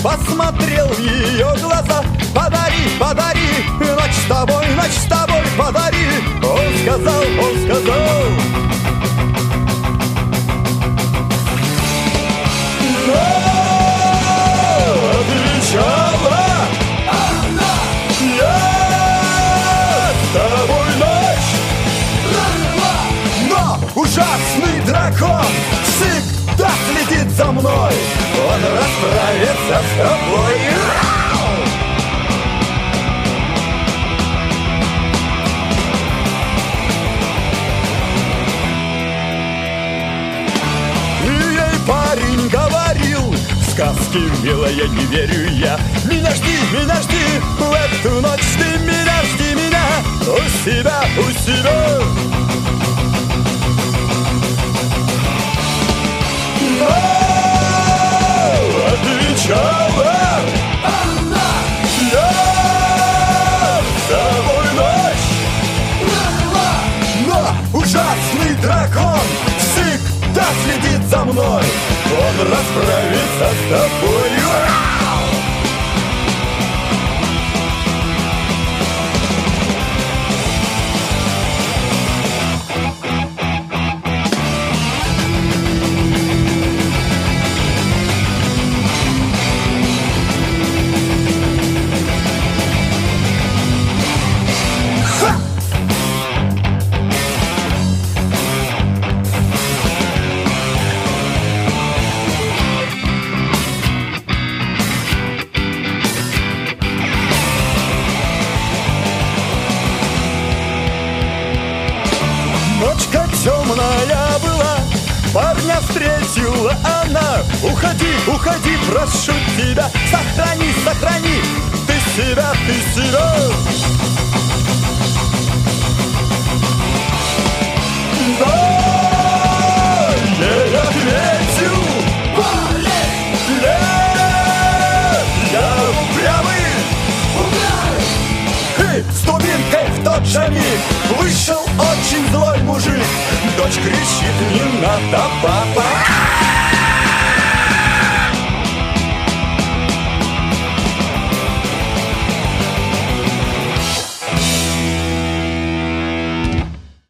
посмотрел в ее глаза. Подари, подари, ночь с тобой, подари. Он сказал, но отвечала: я с тобой ночь. Но ужасный дракон всегда следит за мной. Он расправится с тобой. И ей парень говорил: в сказки, милая, не верю я. Меня жди, в эту ночь ты меня жди, меня у себя, у себя. Отвечала она: я с тобой ночь. Но ужасный дракон всегда следит за мной. Он расправится с тобою. Ночка темная была, парня встретила она. Уходи, уходи, прошу тебя, сохрани, сохрани ты себя, ты себя. Да, ей ответил: нет, я упрямый. И с дубинкой в тот же миг вышел очень злой мужик. Дочь кричит: не надо, папа.